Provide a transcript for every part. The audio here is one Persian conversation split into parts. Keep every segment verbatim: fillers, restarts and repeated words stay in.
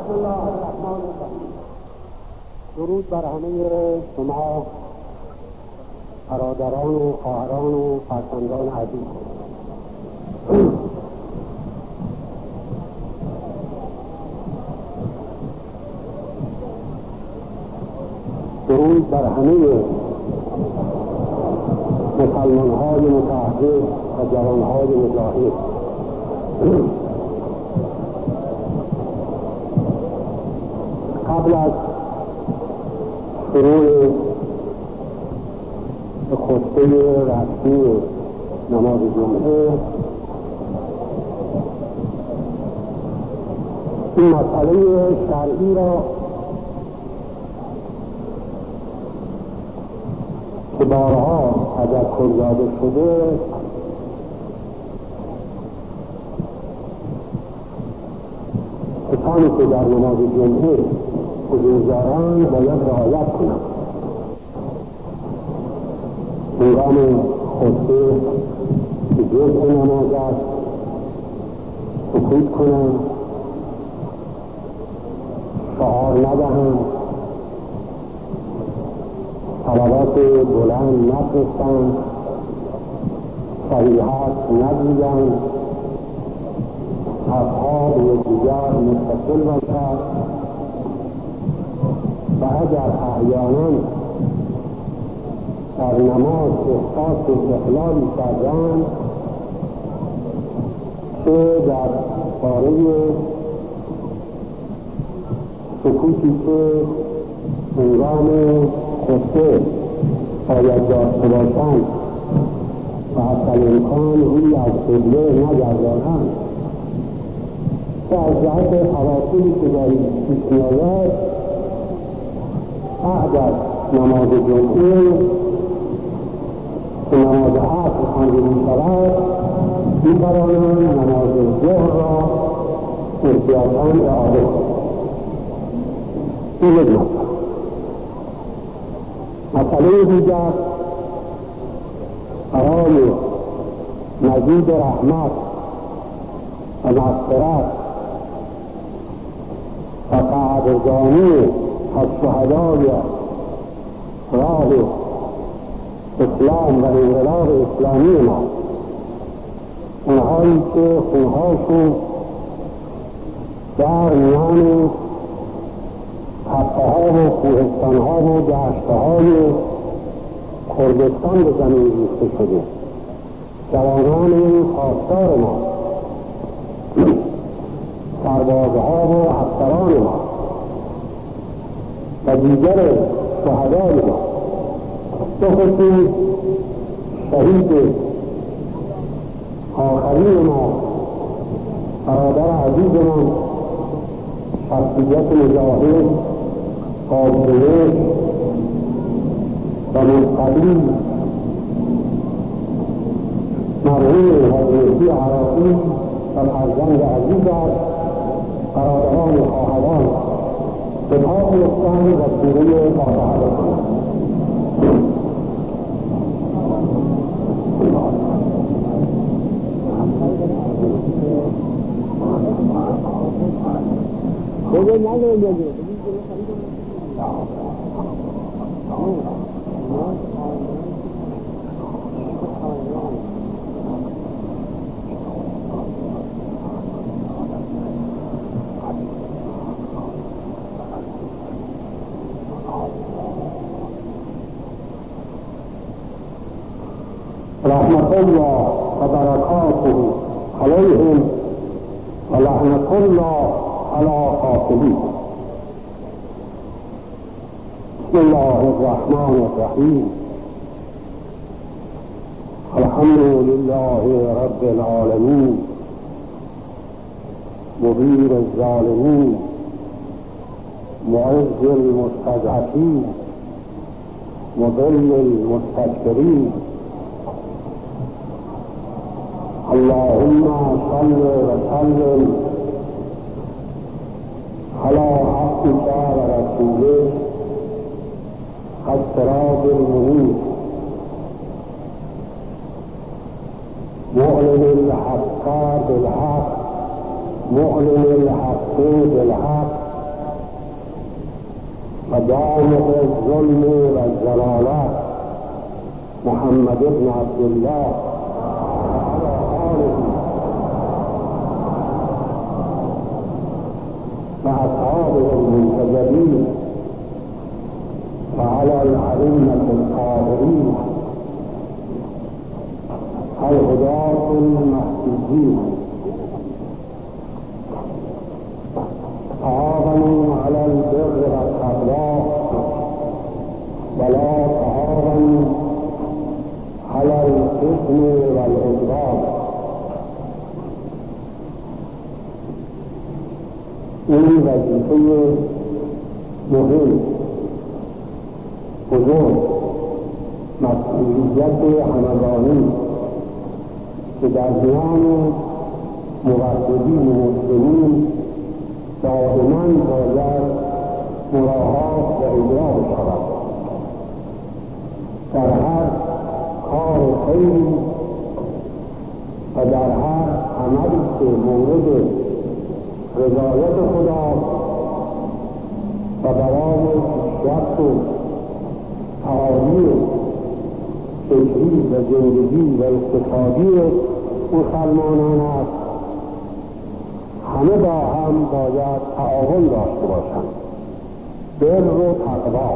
بسم الله الرحمن الرحیم. درود بر همه شما برادران و خواهران و فرزندان عزیز. درود بر همه مسلمان‌های متعهد و جوان‌های مجاهد. قبل از شروع خطبه رسمی نماز جمعه این مسئله شرعی را که بارها تذکر داده شده کسانی که در نماز جمعه حضورزاران باید رعایت کنند. هنگام خطبه که جزء نماز است سکوت کنند، شعار ندهند، صلوات بلند نفرستند، صحیحات نگویند، حرفها به یکدیگر متصل باشد و اگر احیانا در نماز احساس اخلالی کردند که در باره سکوتی که هنگام خطبه باید داشته باشند و حتی امکان روی از قبله نگردانند که از جهت تواصلی که در پیش میآید بعد از نماز جمعه که نماز عصر خوانده میشود میتوانند نماز ظهر را احتیاطاً اعاده کنند. این یک مسئله. مسئله دیگر برای مزید رحمت و مغفرت و قدردانی از شهدای راه اسلام و انقلاب اسلامی ما، اونهایی که خونهاشون در میان تپه‌ها و کوهستان‌ها و دشت‌های کردستان به زمین ریخته شده، جوانان خواستار ما، سربازها و افسران ما و دیگر شهدای ما، بخصوص شهید آخرین ما برادر عزیزمان شخصیت مجاهد قابله و منقبی مرحوم حضرتی عراقی و فرزند عزیز است، برادران و خواهران به پا بیفتند و سوره فاتحه بخوانند. بگه نگه بگه رحمت الله و برکاته علیهم و لعنت الله علی قاتلین. بسم الله الرحمن الرحیم. الحمد لله رب العالمین مغیر الظالمین معز المستضعفین مذل المستكبرین. اللهم صل وسلم على عبدك ورسولك السراج المنير معلن الحق بالحق معلن الحق بالحق و دامغ الظلم و الضلالت محمد بن عبدالله وعلى آله و اصحابه المنتجبین وعلى الأئمة الطاهرين الهداة المهديين تعاونوا على البر والتقوى ولا تعاونوا على الإثم والعدوان. این وظیفه مهم بزرگ مسئولیت همگانی که در میان موحدین مسلمین دائما باید مراعات و اجرا شود. در هر کار خیری و در هر عملی که مورد رضایت خدا و برای پیشرفت و تعالی فکری و زندگی و اقتصادی مسلمانان است، همه با هم باید تعاون داشته باشند. بر و تقوا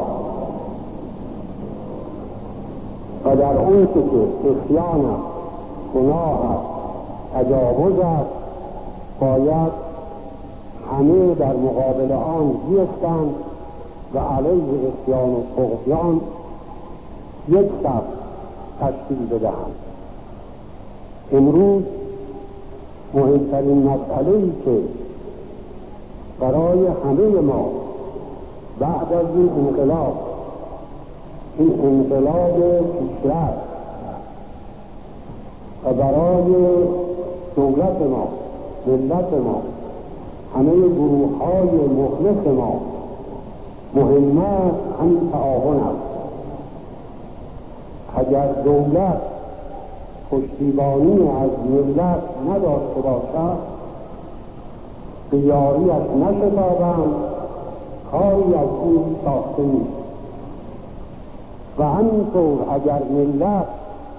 و در اون که عصیان است، گناه است، تجاوز است، باید همه در مقابل آن بیستند و علیه عصیان و طغیان یک صف تشکیل بدهند. امروز مهمترین مسئله‌ای که برای همه ما بعد از این انقلاب، این انقلاب پیشرفت و برای دولت ما، ملت ما، همه گروه‌های مخلص ما مهمه همین تعاون است. اگر دولت پشتیبانی از ملت نداشته باشد، به یاریش نشتابند، کاری از این ساخته نیست. و همینطور اگر ملت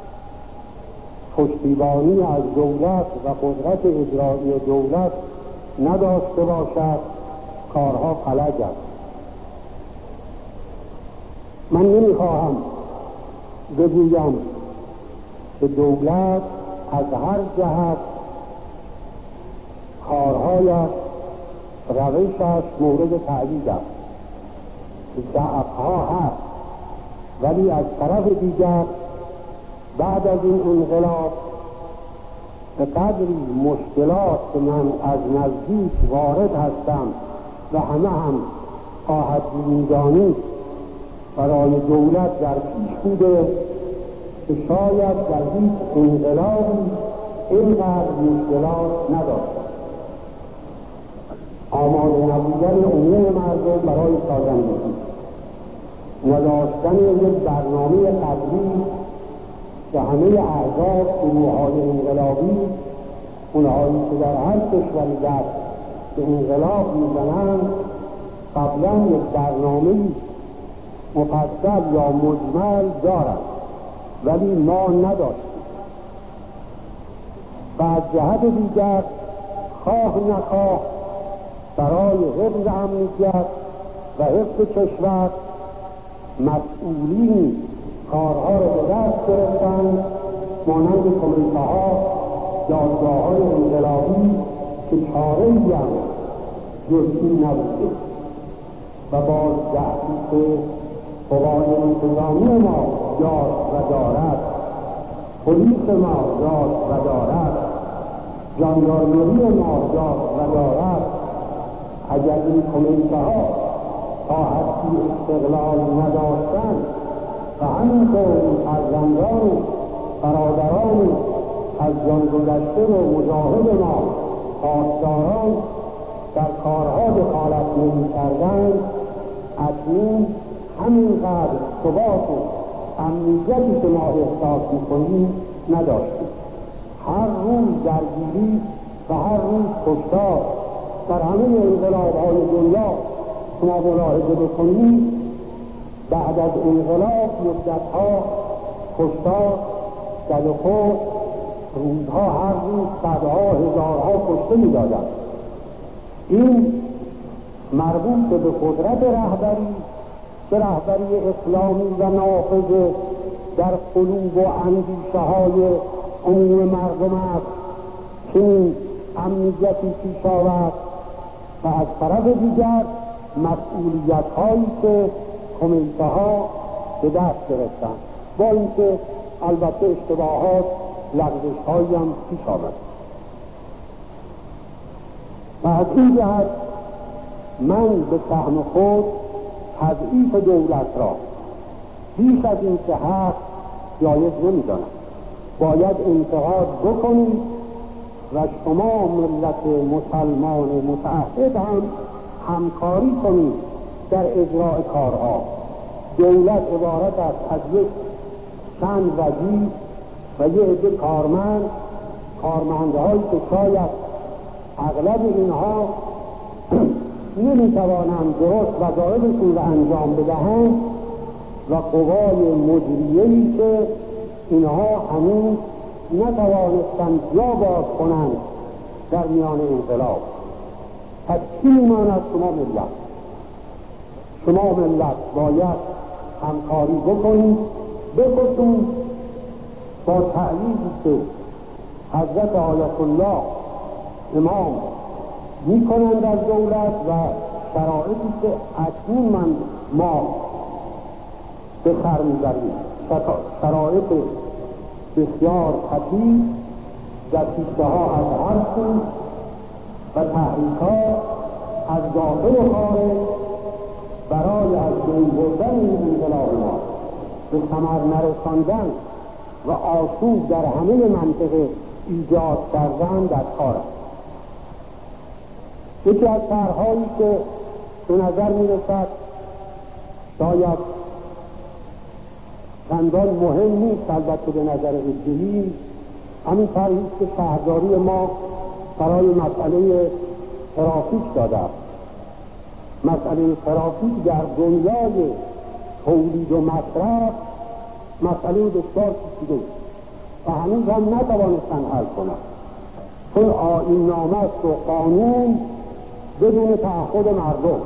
پشتیبانی از دولت و قدرت اجرایی دولت نداشته باشد، کارها فلج است. من نمیخواهم بگویم که دولت از هر جهت کارهایش، روشش مورد تأیید است، ضعفها هست، ولی از طرف دیگر بعد از این انقلاب به قدری مشکلات که من از نزدیک وارد هستم و همه هم خواهد می‌دانید برای دولت در پیش بوده که شاید در هیچ انقلابی اینقدر مشکلات نداشت. آماده نبودن عموم مردم برای سازندگی، نداشتن یک برنامه قبلی که همه احزاب گروه‌های انقلابی، اونهایی که در هر کشوری دست به انقلاب میزنند، قبلا یک برنامه مفصل یا مجمل دارند، ولی ما نداشتیم. و از جهت دیگر خواه نخواه برای حفظ امنیت و حفظ کشور مسئولین کارها را به دست گرفتند، مانند کمیته‌ها، دادگاه‌های انقلابی که چاره‌ای هم جز این نبوده و باز ضعفی که قوای انتظامی ما داشت و دارد، پلیس ما داشت و دارد، ژاندارمری ما داشت و دارد. اگر این کمیته‌ها تا حدی استقلال نداشتند و همینطور فرزندان برادران از جان گذشته و مجاهد ما پاسداران در کارها دخالت نمی‌کردند، اکنون همینقدر ثبات و امنیتی که ما احساس می‌کنیم نداشتیم. هر روز درگیری و هر روز کشتار در همه انقلاب‌های دنیا شما ملاحظه بکنید بعد از انقلاب مدتها کشتار زد و خورد، روزها هر روز صدها هزارها کشته می‌دادند. این مربوط به قدرت رهبری، که رهبری اسلامی و نافذ در قلوب و اندیشه های عموم مردم است، چنین امنیتی پیش آورد و از طرف دیگر مسئولیت هایی که کمیته ها به دست گرفتند، با اینکه البته اشتباهات لغزش هایی هم پیش آمد. و از این جهت من به سهم خود تضعیف دولت را بیش از این که هست جایز نمی‌دانم. باید انتقاد بکنید و شما ملت مسلمان متعهد هم همکاری کنید در اجراء کارها. دولت عبارت است از یک چند وزیر و یک عده کارمند، کارمندهایی که شاید اغلب اینها نمیتوانند درست وظایفشون را انجام بدهند و قوای مجریه‌ای که اینها هنوز نتوانستند جا باز کنند در میان انقلاب. پس چی میماند؟ شما ملت شما ملت باید همکاری بکنید، بخصوص با تأییدی که حضرت آیت الله امام میکنند از دولت و شرایطی که اکنون من ما به سر میبریم، شرایط بسیار خطیر، دسیسه ها از هر سو و تحریک ها از داخل و خارج برای از بین بردن این انقلاب ما به ثمر نرساندن و آشوب در همه منطقه ایجاد کردن در کار است. یکی از طرح‌هایی که به نظر می‌رسد شاید چندان مهم نیست، البته به نظر عده‌ای، همین طرحی است که شهرداری ما برای مسئله ترافیک داده است. مسئله ترافیک در دنیای تولید و مصرف مسئله بسیار پیچیده و هنوز هم نتوانستن حل کنند، چون آیین نامه است و قانون بدون تعهد مردم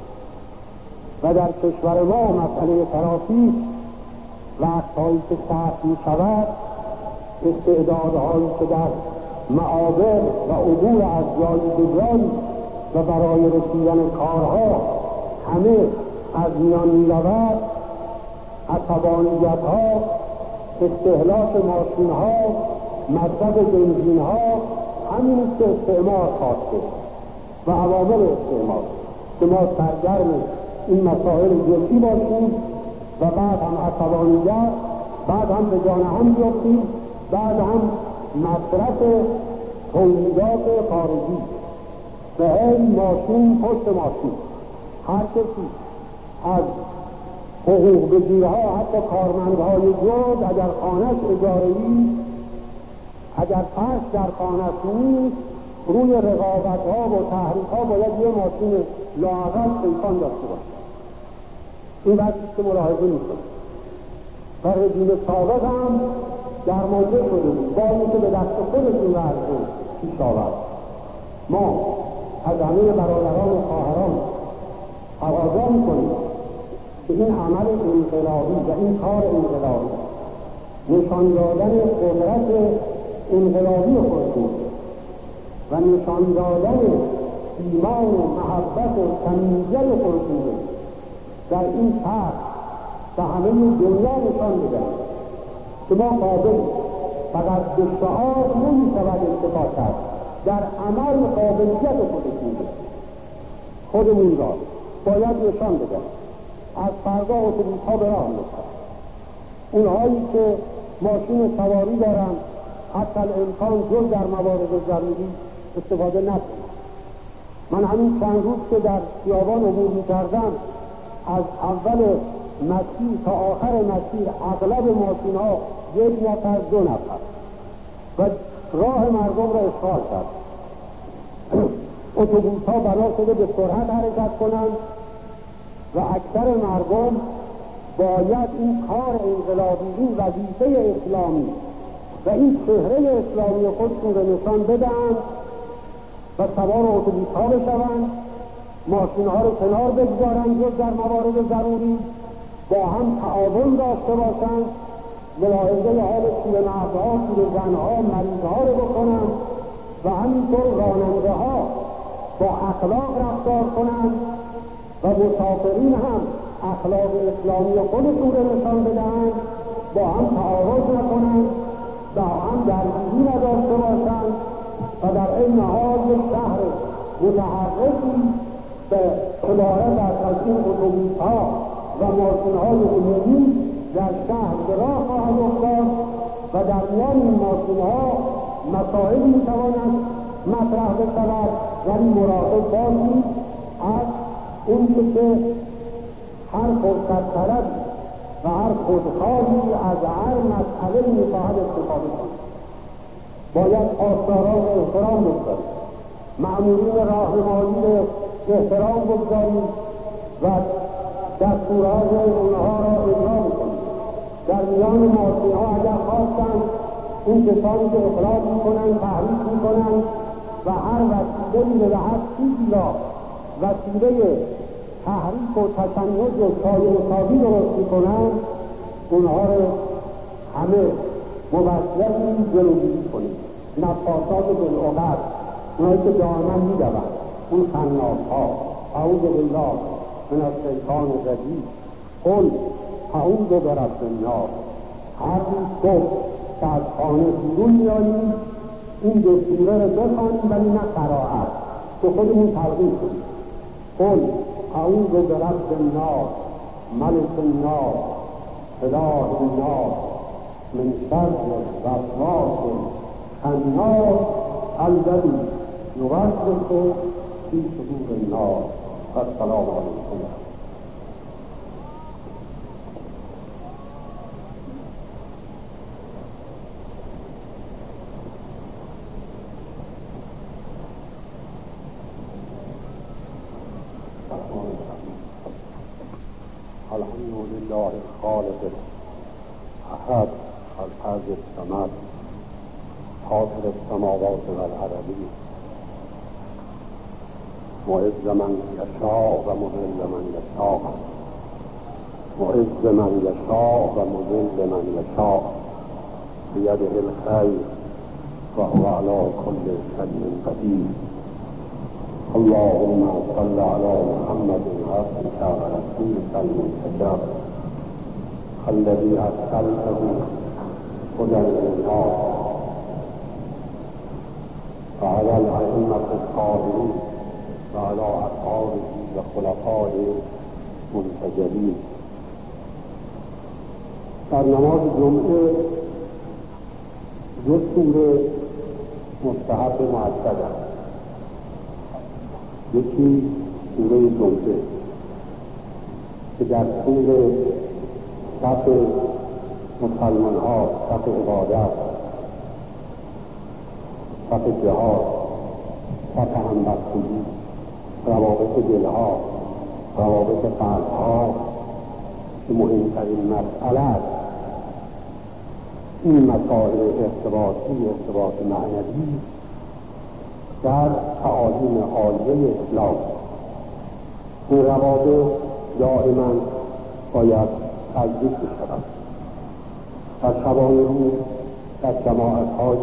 و در کشور ما مسئله ترافیک وقتهایی که سخت می شود، استعدادهایی که در معابر و عبور از جایی به جایی و برای رسیدن کارها همه از میان می رود، عصبانیت ها، استهلاک ماشین ها، مصرف بنزین ها، همین که استعمار خواسته و عوامل استعمار که ما سرگرم این مسائل جزئی باشیم و بعد هم عصبانیت، بعد هم به جان هم بیفتیم، بعد هم مصرف تولیدات خارجی و این ماشین پشت ماشین. هر کسی از حقوق بگیرها، حتی کارمندهای جز، اگر خانه‌اش اجاره‌ای، اگر فرش در خانه‌اش نیست، روی رقابت‌ها و تحریک‌ها باید یه ماشین لااقل پیکان داشته باشه. این وقتی که ملاحظه می‌کنه و رژیم سابق هم درمانده شده بود، با اینکه به دست خودشون ورزه پیش آورد. ما از همه برادران و خواهران تقاضا می‌کنیم که این عمل انقلابی و این کار انقلابی نشان دادن قدرت انقلابی خودشون و نشان دادن ایمان و محبت و صمیمیت خودشون در این طرح به همه دنیا نشان بدن که ما قابل فقط به شعار نمی‌شود اکتفا کرد، در عمل قابلیت خودشون خودمون را باید نشان بدن. از فردا اتوبوس‌ها به راه می‌افتند. اونهایی که ماشین سواری دارن حتی الامکان جز در موارد ضروری استفاده نکنند. من همین چند روز که در خیابان عبور می‌کردم، از اول مسیر تا آخر مسیر اغلب ماشین‌ها یک نفر دو نفر و راه مردم را اشغال کرد. اتوبوس‌ها بنا شده به سرعت حرکت کنند و اکثر مردم باید این کار انقلابی، این وظیفه اسلامی و این چهره اسلامی خودشون رو نشان بدن و سوار اتوبوس ها بشوند، ماشین ها رو کنار بگذارند جز در موارد ضروری، با هم تعاون داشته باشند، ملاحظه حال پیر مردها، پیر زنها، مریضها رو بکنند و همینطور راننده ها با اخلاق رفتار کنند و مسافرین هم اخلاق اسلامی خودشون رو نشان بدهند، با هم تعارض نکنند، با هم درگیری نداشته باشند و در این حال یک شهر متحرکی به عبارت از این اتوبوس ها و ماشین های عمومی در شهر به راه خواهد افتاد و در میان این ماشین ها مسائل میتواند مطرح بشود، ولی مراقب باشید از اون که هر فرصت طلب و هر خودخواهی از هر مسئله میخواهد استفاده کنید. باید پاسداران را احترام بگذارید، مأمورین راهنمایی را احترام بگذارید و دستورات اونها را اجرا بکنید. در میان ماشین‌ها اگر خواستند اون کسانی که اخراج میکنند تحریک میکنند و هر وسیله‌ای به هر چیزی را وسیله تحریک و تشنج و شایع‌سازی درست میکنند، اونها رو همه موثقی جلوگیری کنید. نفاثات بالعقد، اونهایی که دائما میدوند، اون خناس‌ها، اعوذ بالله من الشیطان الرجیم، قل اعوذ برب الناس. هر روز صبح که از خانه بیرون میایید این دستوره رو بخوانید، ولی نه قرائت، که خودمون تلقین کنید. قل اعوذ برب الناس ملک الناس اله الناس من شر الوسواس الخناس الذی یوسوس فی صدور الناس. السلام علیکم. الحمد لله الخالق الاحد الفرد الصمد فاطر السماوات والارض معز من یشاء و مذل من یشاء معز من یشاء و مذل من یشاء بیده الخیر و هو علی کل شیء قدیر. اللهم صل على محمد عبدك ورسولك المنتجب الذي ارسلته هدى للناس وعلى الائمة الطاهرين وعلى اصحابه وخلفائه المنتجبين. در نماز جمعه دو سوره مستحب مؤکد است. یکی سوره جمعه که در طول صف مسلمان ها، صف عبادت، صف جهاد، صف همبستگی، روابط دلها، روابط قلبها که مهمترین مسئله است، این مسائل ارتباطی، ارتباط معنوی در تعالیم عالیه اسلام، این روابط دائما باید تجدید بشود. در شبانه روز در جماعت‌های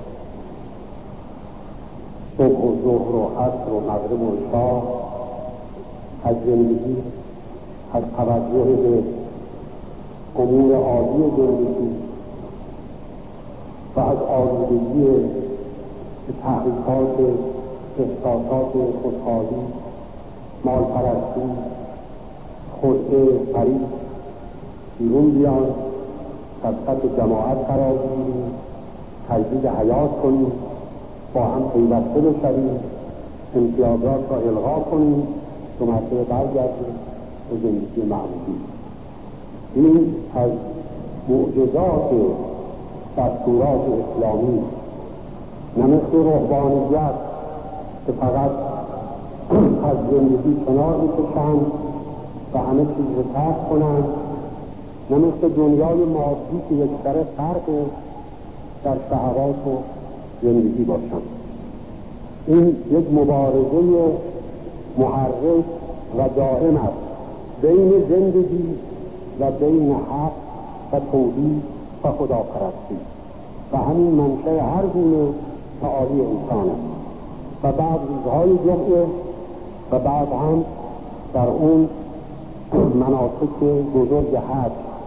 صبح و ظهر و عصر و مغرب و عشا از زندگی، از توجه به امور عالی زندگی و از آلودگی به تحریکات احساسات خودخواهی، مالپرستی، خدعه، فریب بیرون بیان، در سطح جماعت قرار بگیریم، تجدید حیات کنیم، با هم پیوسته بشویم، امتیازات را الغا کنیم، دو مرتبه برگردیم به زندگی معمولی. این از معجزات دستورات اسلامی، نه مثل رهبانیت که فقط از زندگی کنار میکشند و همه چیز رو ترک کنند، نه مثل دنیای مادی که یک سره فرق در شهوات و زندگی باشند. این یک مبارزه محرک و دائم است بین زندگی و بین حق و توحید و خداپرستی و همین منشأ هر گونه تعالی انسان است. و بعد روزهای جمعه و بعد هم در اون مناسک بزرگ حج.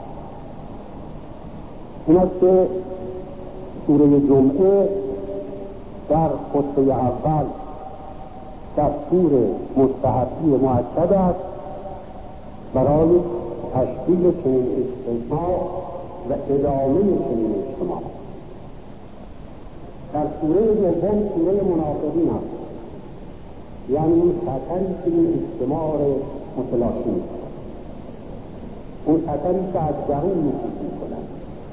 این است که سوره جمعه در خطبه اول دستور مستحبی مؤکد است برای تشکیل چنین اجتماع و ادامه چنین اجتماع. در سوره دوم سوره منافقین است، یعنی اون خطری که این اجتماع را متلاشی می‌کند، اون خطری که از درون نفوذ می‌کند،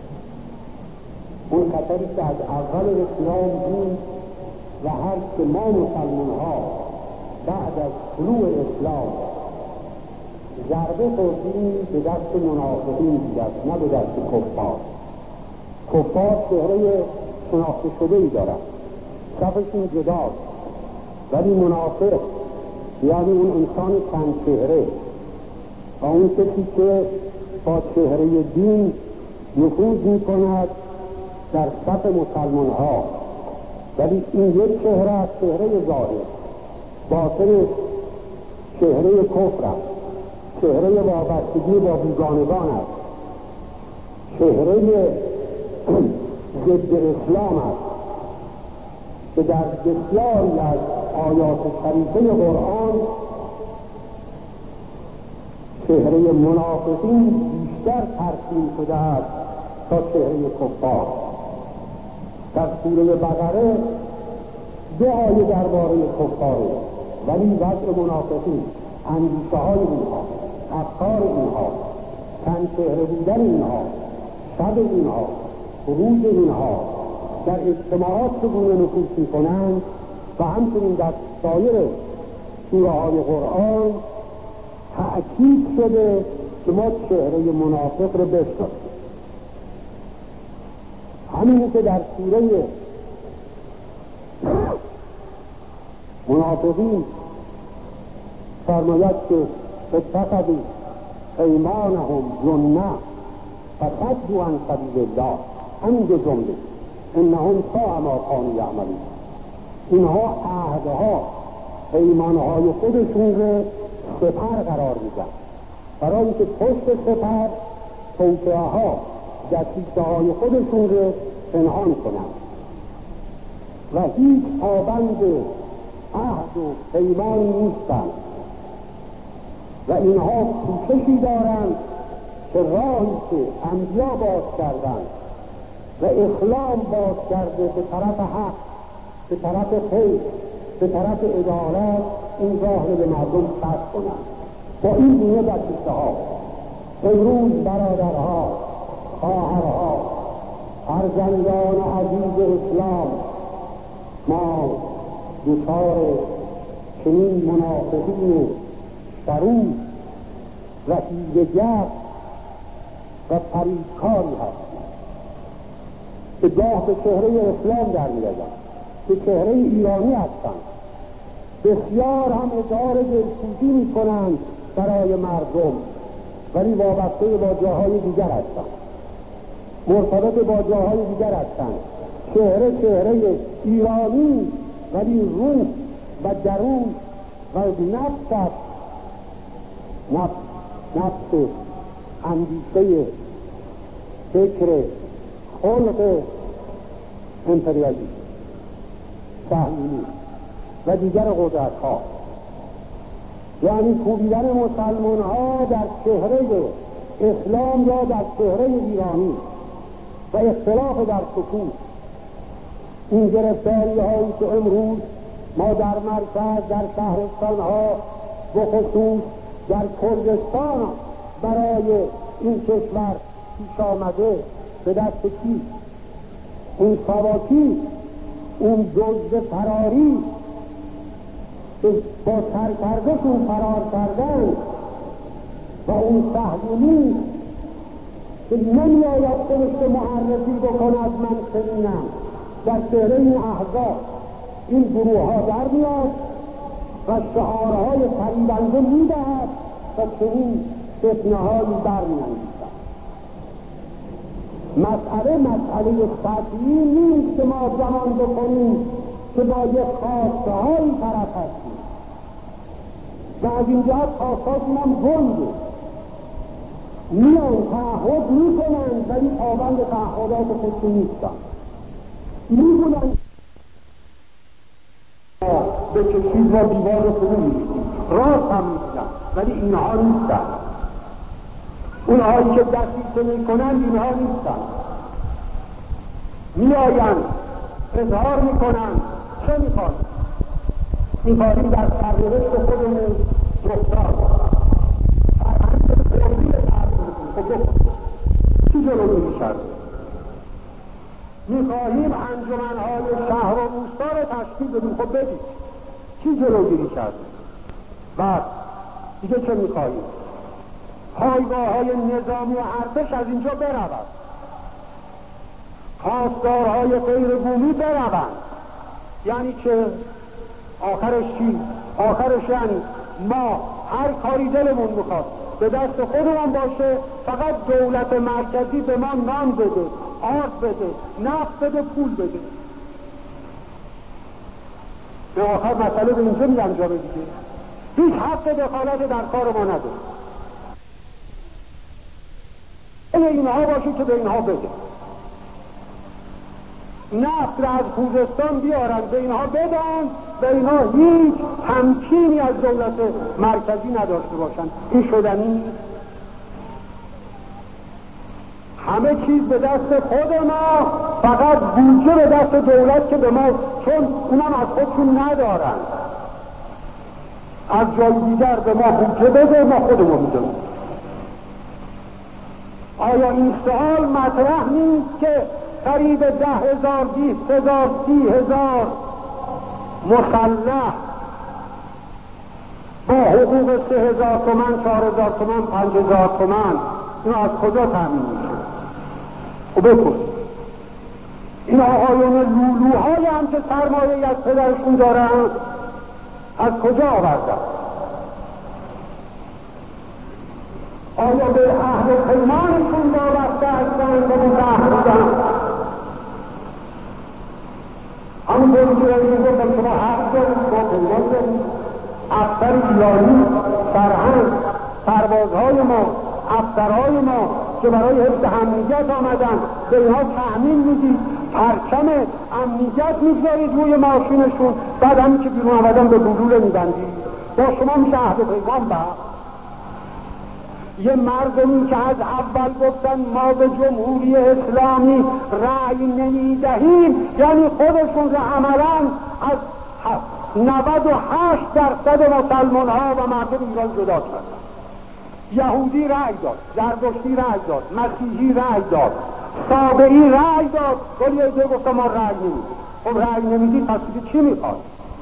اون خطری که از اول اسلام بود و هر که ما مسلمان‌ها بعد از طلوع اسلام ضربه خوردیم به دست منافقین دیدست، نه به دست کفار. کفار چهره شناخته شده ای دارند، صفشون جداست، ولی منافق یعنی اون انسان چند چهره و اون کسی که با چهره دین نفوذ می کند در صف مسلمان ها، ولی این یک چهره از چهره ظاهر، باطن چهره کفر است، چهره وابستگی با بیگانگان است، چهره ضد اسلام است که در بسیاری از آیات شریفه قرآن چهره منافقین بیشتر ترسیم شده است تا چهره کفار. در سوره بقره دو آیه درباره کفاره، ولی وضع منافقین، اندیشه های اینها، افکار اینها، چند چهره بودن اینها، شب اینها، روز اینها در اجتماعات چگونه نفوذ می‌کنند و همچنین در سایر سوره های قرآن تأکید شده که ما چهره منافق رو بشناسیم. همین که در سوره منافقین فرماید که اتخذوا ایمانهم جنة فصدوا عن سبیل الله، همین دو جمله انهم ساء ما كانوا یعملون. اینها عهدها، پیمانهای خودشون رو سپر قرار میدن برای اینکه پشت سپر توطئه ها دسیسه های خودشون رو پنهان کنند و هیچ پابند عهد و پیمانی نیستند و اینها کوششی دارند که راهی که انبیا باز کردند و اسلام باز کرده به طرف حق، به طرف خیر، به طرف عدالت، این راه رو به مردم فتح کنند. با این گونه دسیسه ها امروز برادرها، خواهرها، فرزندان عزیز اسلام، ما دچار چنین منافقین شرور و حیله‌گر و پریدکاری هستیم که گاه به چهره اسلام در می‌آیند، به چهره ایرانی هستند، بسیار هم اظهار دلسوزی می‌کنند برای مردم، ولی وابسته با جاهای دیگر هستند، مرتبط با جاهای دیگر هستند. چهره چهره ایرانی، ولی روح و درون و نفس است، نفس نفس اندیشه، فکر، خلق امپریالیسم، صهیونی و دیگر قدرت ها، یعنی کوبیدن مسلمان ها در چهره اسلام یا در چهره ایرانی و اختلاف در سکوت. این گرفتاری هایی که امروز ما در مرکز، در شهرستان ها و خصوص در کردستان برای این کشور پیش آمده به دست کی؟ اون ساواکی، اون دزد فراری که با سرکردشون فرار کردن صهیونی که نمی آید خودش به معرفی بکند من چنینم، در چهره این احزاب این گروه ها در میاد و شعارهای فریبنده میدهد و چنین فتنه هایی بر می‌انگیزد. مسئله مسئله سطحی نیست که ما گمان بکنیم که با یک خواسته هایی طرف هستیم و از این جهت خواستاشون هم گنده میان تعهد میکنن ولی پابند تعهدات خودشون نیستن، میگونن به کشید و دیوار فرو میریزیم، راست هم میگن ولی اینها نیستن. اونهایی که دستیسه میکنن اینها نیستن، میآین اظهار میکنن چه میخواد میخواهیم در سرنوشت خودمون رفتار فرهنگ خوردی تغییر چی جلوگیری کرده؟ میخواهیم انجمنهای شهر و روستا رو تشکیل بدیم. خب بدید چی جلوگیری کرده؟ بعد دیگه چه میخواهیم؟ پایگاه های نظامی ارتش از اینجا برود، خواستارهای غیر بومی بروند. یعنی چه؟ آخرش چی؟ آخرش یعنی ما هر کاری دلمون میخواد به دست خودمون باشه، فقط دولت مرکزی به ما نان بده، آرد بده، نفت بده، پول بده. به آخر مسئله به اینجا می انجامه دیگه. هیچ حق دخالت در کار ما نداره. اگه اینها باشه که به اینها بده، نفت را از خوزستان بیارن به اینها بدن، به اینها هیچ تمکینی از دولت مرکزی نداشته باشن. این شدنی همه چیز به دست خود ما، فقط بودجه به دست دولت که به ما، چون اونم از خودشون ندارن، از جای دیگر به ما بودجه بده، ما خودمون میدونیم. آیا این سوال مطرح نیست که قریب ده هزار، بیست هزار، سی هزار مسلح با حقوق سه هزار تومن، چهار هزار تومن، پنج هزار تومن، این از کجا تامین میشه؟ و بکن این آقایون لولوهایی هم که سرمایه از پدرشون دارن از کجا آوردن؟ آیا به عهد پیمانشون وابسته هستند و متعهدن؟ همونطور که این گفتم شما حق دارید، ما پیمان دارید. افسر ایرانی، فرهنگ، سربازهای ما، افسرهای ما که برای حفظ امنیت آمدن، به اینها تأمین میدید، پرچم امنیت میگذارید روی ماشینشون، بعد همین که بیرون آمدن به بلوله میبندید. با شما میشه عهد پیمان بست؟ یه مردمی که از اول گفتن ما به جمهوری اسلامی رأی نمیدهیم، یعنی خودشون رو عملاً از نود و هشت درصد مسلمان ها و مردم ایران جدا کردن. یهودی رأی داد، زرتشتی رأی داد، مسیحی رأی داد، سابعی رأی داد، ولی یه عده گفتن ما رأی نمیدیم. خب رأی نمیدید پس دیگه چی میخواد؟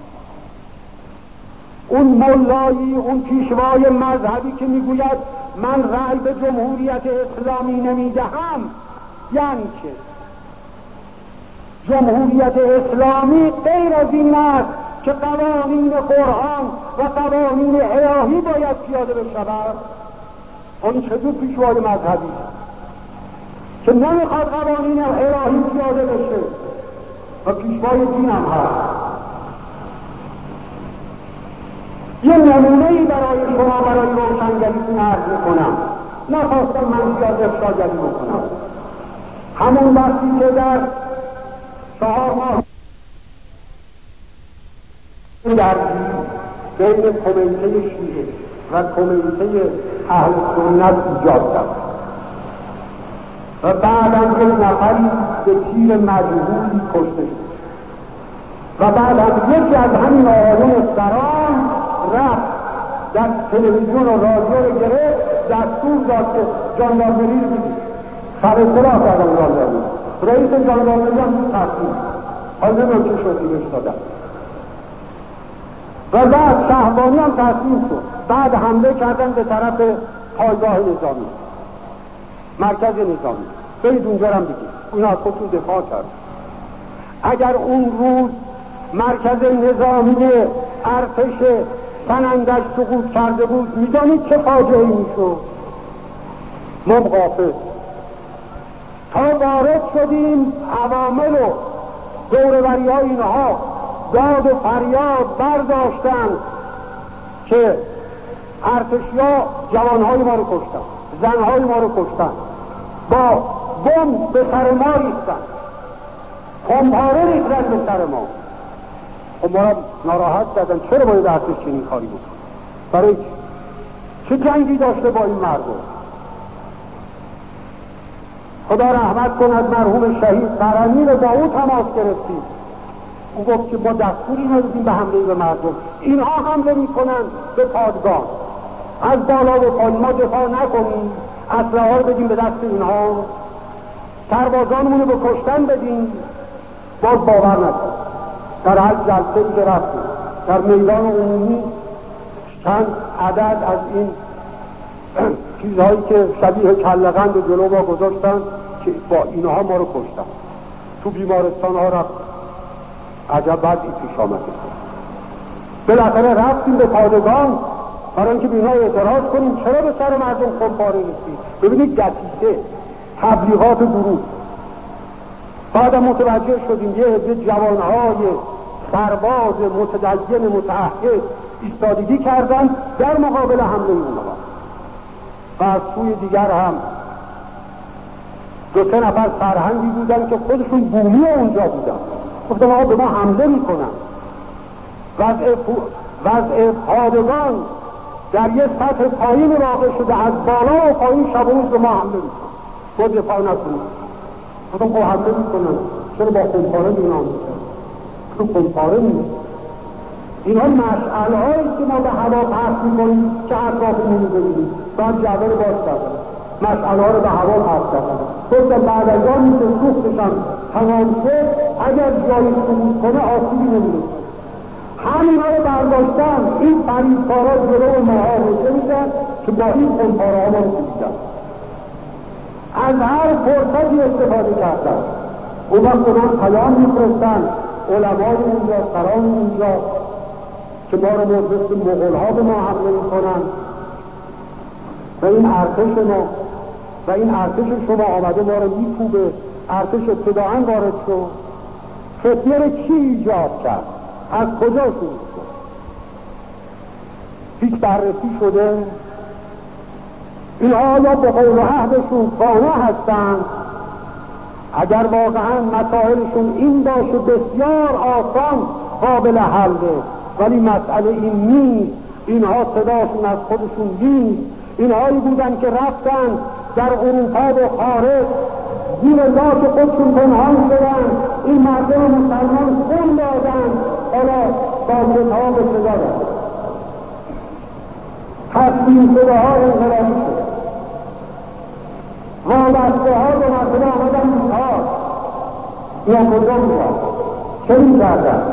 اون ملایی، اون پیشوای مذهبی که میگوید من رأی به جمهوریت اسلامی نمیدهم، یعنی چه؟ جمهوریت اسلامی غیر از این است که قوانین قرآن و قوانین الهی باید پیاده بشود. این چجور پیشوای مذهبی که نمیخواد قوانین الهی پیاده بشه و پیشوای دین هم هست؟ یه نمونه‌ای برای شما برای روشنگریتون عرض میکنم، نخواستم من زیاد افشاگری بکنم. همون وقتی که در چهار ماه درگیری بین کمیته شیعه و کمیته اهل سنت ایجاد کرد و بعدم یک نفری به تیر مجهولی کشته شد و بعدم یکی از همین آقایون سران رفت در تلویزیون و رادیو رو گرفت، دستور داد که ژاندارمری رو بدید، سر اصلاح کردن ژاندارمری، رئیس ژاندارمری هم تصمیم حالا نمیدونم چه شدی بهش دادن و بعد شهبانی هم تصمیم شد. بعد حمله کردن به طرف پایگاه نظامی، مرکز نظامی، برید اونجا هم بگید اون از خودتون دفاع کرد. اگر اون روز مرکز نظامی ارتش سنندج سقوط کرده بود، میدانید چه فاجعه‌ای میشد؟ ما غافل تا وارد شدیم، عوامل و دوره‌وری‌های اینها داد و فریاد برداشتن که ارتشیا جوانهای ما رو کشتن، زنهای ما رو کشتن، با بمب به سر ما ریختن، خمپاره ریختن به سر ما. خب ما را ناراحت کردن، چرا باید ارتش چنین کاری بکنه؟ برای چه جنگی داشته با این مردم؟ خدا رحمت کند مرحوم شهید قرنی رو با او تماس گرفتیم. او گفت که ما دستوری ندادیم به حمله به مردم، اینها حمله میکنن به پادگاه، از بالا و پایین ما دفاع نکنیم، اسلحه رو بدیم به دست اینها، سربازانمون رو به کشتن بدیم. باز باور نکن. در هر جلسه‌ای که رفتیم در میدان عمومی چند عدد از این چیزهایی که شبیه کلغند و جلو ما گذاشتن که با اینها ما رو کشتن. تو بیمارستان ها رفت، عجب وضعی پیش آمده. بالاخره رفتیم به پادگان برای اینکه به اینها اعتراض کنیم چرا به سر مردم خمپاره ریختید. ببینید دسیسه، تبلیغات دروغ. بعدم متوجه شدیم یه عده جوانهای سرباز متدین متعهد ایستادگی کردن در مقابل حمله اونها. و از سوی دیگر هم دو سه نفر سرهنگی بودن که خودشون بومی اونجا بودن، گفتن آقا به ما حمله میکنن. وضع وضع پادگان در یه سطح پایین واقع شده، از بالا و پایین شب و روز به ما حمله میکنن. ما دفاع نکنیم. گفتم خب حمله میکنن، چرا با خمپاره میکنن؟ تو خمپاره میکنن. اینها مشعل هایی که ما به هوا پرت میکنیم که اطرافمون رو ببینیم. بعد جعبه رو باز کردن، مشعل ها رو به هوا پرت کردن. گفتم بعد از آنی که سوختشم تمام شد، اگر جایی سقوط کنه آسیبی نمیرسه. همین ها رو برداشتن، این فریبکارا جلو ماها روشه میدن که با این خمپاره ها ما رو کوبیدن. از هر فرصتی استفاده کردن. اون وقت اونان پیام میفرستن علمای اونجا، سران اونجا که ما رو مثل مغول ها به ما حمله میکنن و این ارتش ما و این ارتش شما آمده ما رو میکوبه. ارتش ابتداعا وارد شد، فتنه رو کی ایجاد کرد؟ از کجا شروع شد؟ هیچ بررسی شده؟ اینها یا به قول و عهدشون خانه هستند. اگر واقعا مسائلشون این باشه بسیار آسان قابل حله، ولی مسئله این نیست. اینها صداشون از خودشون نیست. اینهایی بودن که رفتن در اروپا و خارج زیر ذات خودشون پنهان شدن، این مردم مسلمان خون دادن، حالا ساکت‌ها به صدا دادن، تصمیم شده ها انقلابی شد، وابسته ها به مرتبه آمدن اینها. یا کجا می‌شد؟ چه می‌کردن؟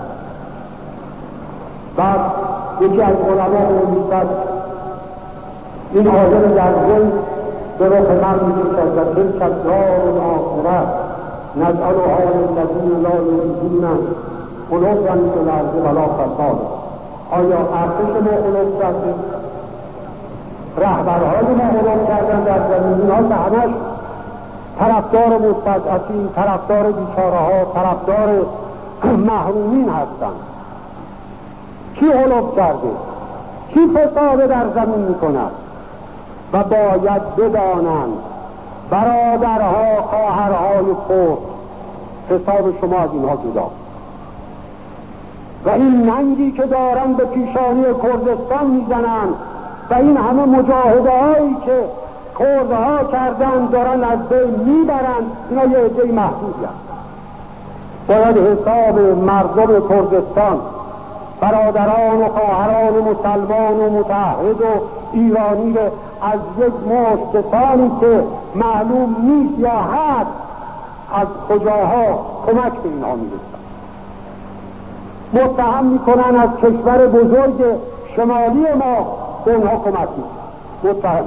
بعد یکی از علما می‌گوید این آیه در ذهن به رخ من می‌کشد و تلک الدار الآخرة نجعلها للذین لا یریدون علوا فی الارض ولا فسادا. آیا ارتش ما علو کرده؟ رهبرهای ما علو کردن در زمین؟ اینها که همش طرفدار مستضعفین، طرفدار بیچاره‌ها، طرفدار محرومین هستند. کی علو کرده؟ کی فساد در زمین میکند؟ و باید بدانند برادرها، خواهرهای خود، حساب شما از اینها جدا. و این ننگی که دارن به پیشانی کردستان میزنند و این همه مجاهده هایی که کردها کردن دارن از بین میبرند، اینا یه عده محدودی هست. باید حساب مردم کردستان، برادران و خواهران و مسلمان و متحد و ایرانی رو از یک مشت کسانی که معلوم نیست یا هست از کجاها کمک به اینها میرسن. متهم میکنن از کشور بزرگ شمالی ما به اینها کمک میکنن. متهم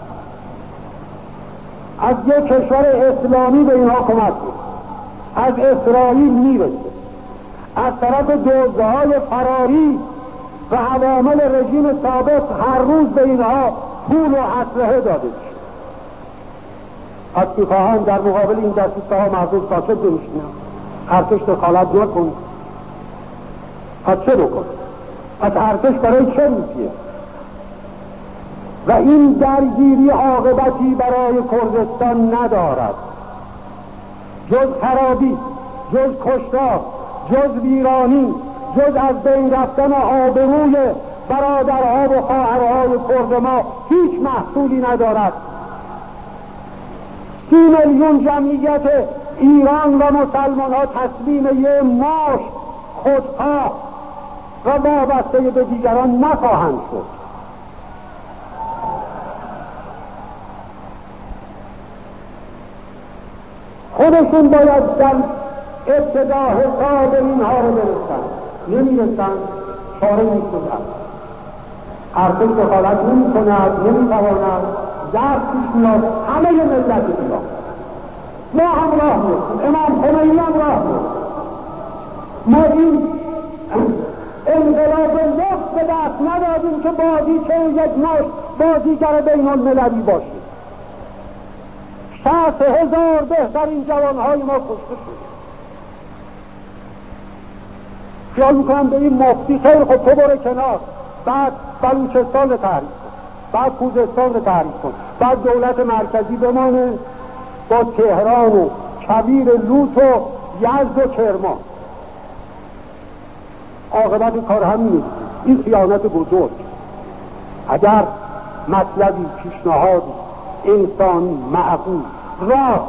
از یک کشور اسلامی به اینها کمک می‌کنه، از اسرائیل میرسه، از طرف دزدهای فراری و عوامل رژیم ثابت هر روز به اینها پول و اسلحه داده میشه. پس میخواهند در مقابل این دسیسه ها مردم ساکت بنشینن، ارتش دخالت نکنه. پس چه بکنه؟ پس ارتش برای چه روسیه؟ و این درگیری عاقبتی برای کردستان ندارد جز خرابی، جز کشتار، جز ویرانی، جز از بین رفتن آبروی برادرها و خواهرهای کرد ما هیچ محصولی ندارد. سی میلیون جمعیت ایران و مسلمان ها تسلیم یه ماش خودخواه و وابسته به دیگران نخواهند شد. خودشون باید در ابتدا حساب اینها رو برسن، نمیرسن، چاره میکنن، ارتش دخالت نمی کند، نمی تواند، ضعف پیش میاد، همه ملت ایران ما هم راه میرسیم، امام خمینی هم راه میرسیم. ما این انقلاب لفت به دست ندادیم که بازی چه یک ماش بازیگر بین المللی باشیم. شصت هزار بهترین جوانهای ما کشته شد. خیال میکنم به این مفتی خیلی خود تو برو کنار، بعد بلوچستان رو تحریک کن، بعد خوزستان رو تحریک کن، بعد دولت مرکزی بمانه با تهران و کویر لوط و یزد و کرمان. عاقبت کار همینه. این خیانت بزرگ. اگر مطلبی، پیشنهادی انسانی معقول راست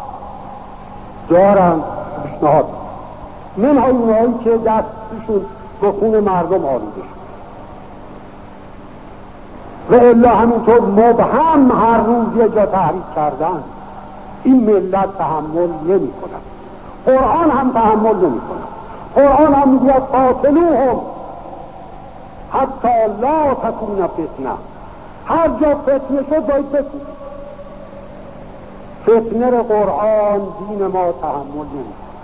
دارن پیشنهاد، منهای اونهایی که دستشون به خون مردم آلوده شد و الا همینطور مبهم هر روز یه جا تحریک کردن، این ملت تحمل نمی کنن. قرآن هم تحمل نمی کنن. قرآن هم میگه قاتلوهم حتی لا تکون فتنه. هر جا فتنه شد باید بکنید. فتنه رو قرآن دین ما تحمل نمی کنن.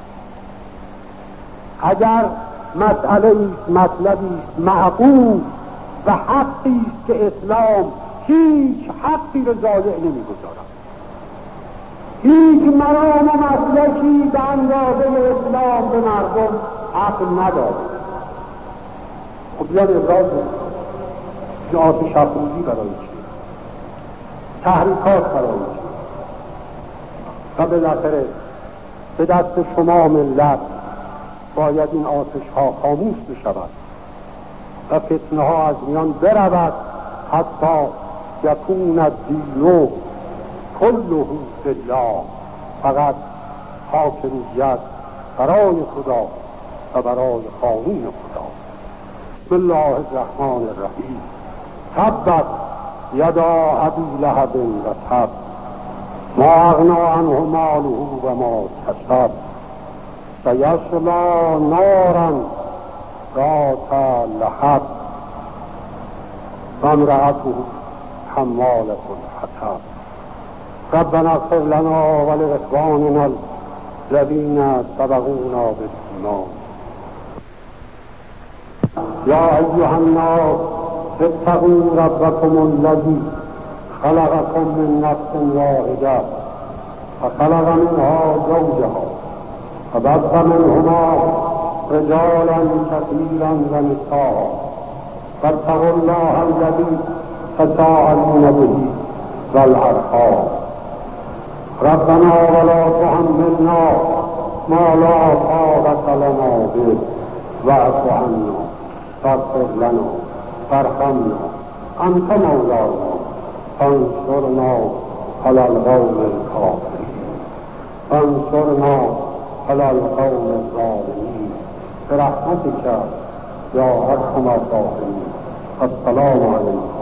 اگر مسئله ایست، مطلبی است معقول و حقی است که اسلام هیچ حقی رو ضایع نمی‌گذارد، هیچ مرام و مسلکی به اندازه اسلام به مردم عقل نداره، خب بیان ابراز یه آتش افروزی برای چیه، تحریکات برای چیه، و بالاخره به دست شما ملت باید این آتش ها خاموش بشود و فتنه ها از میان برود، حتی یکون الدین کله لله، فقط حاکمیت برای خدا و برای قانون خدا. بسم الله الرحمن الرحیم. تبت یدا ابی لهب و تب، ما اغنی عنه ماله و ما کسب، سیصلی نارا ذات لهب و امرأته حمالة الحطب. ربنا اغفر لنا ولإخواننا الذين سبقونا بالإيمان. يا أيها الناس اتقوا ربكم الذي خلقكم من نفس واحدة وخلق منها زوجها وبث منهما رجالا كثيرا ونساء واتقوا الله الذي تساءلون به والأرحام. ربنا ولا تحملنا ما لا طاقة لنا به واعف عنا واغفر لنا وارحمنا أنت مولانا فانصرنا على القوم الكافرين فانصرنا على القوم الظالمين برحمتك يا أرحم الراحمين. السلام عليكم.